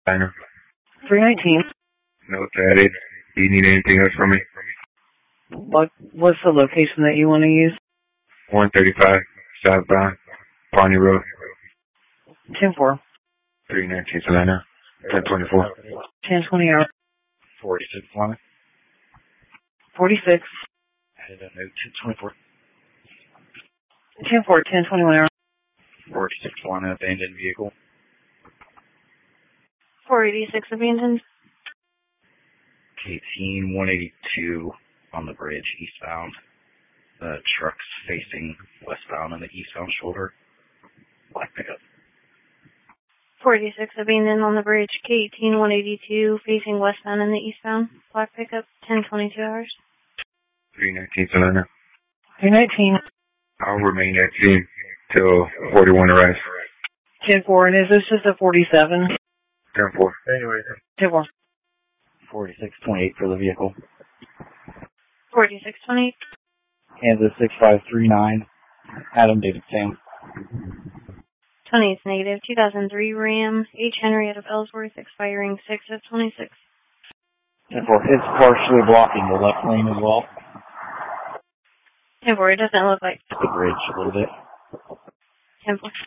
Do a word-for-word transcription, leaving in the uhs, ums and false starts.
Diner. three nineteen. No, that it. Do you need anything else from me? What, what's the location that you want to use? one thirty-five southbound, Pawnee Road. ten four. three nineteen Salina. ten twenty-four. ten twenty hours. forty-six one. forty-six. Added a note, ten twenty-four. ten four, ten twenty-one hours. forty-six one, abandoned vehicle. four eighty-six abandoned. eighteen one eighty-two on the bridge, eastbound. The truck's facing westbound on the eastbound shoulder. Black pickup. four eighty-six abandoned on the bridge, K eighteen one eighty-two, facing westbound in the eastbound. Black pickup, ten twenty-two hours. three nineteen Salina. three nineteen. I'll remain at scene till forty-one arrives. ten four, and is this just a forty-seven? ten four. Anyway. ten four. forty-six twenty-eight for the vehicle. forty-six twenty-eight. Kansas six five three nine. Adam David Sam. twenty-eight negative, two thousand three Ram, H. Henry out of Ellsworth, expiring six of twenty-six. ten four, it's partially blocking the left lane as well. ten four, it doesn't look like The bridge a little bit. ten four.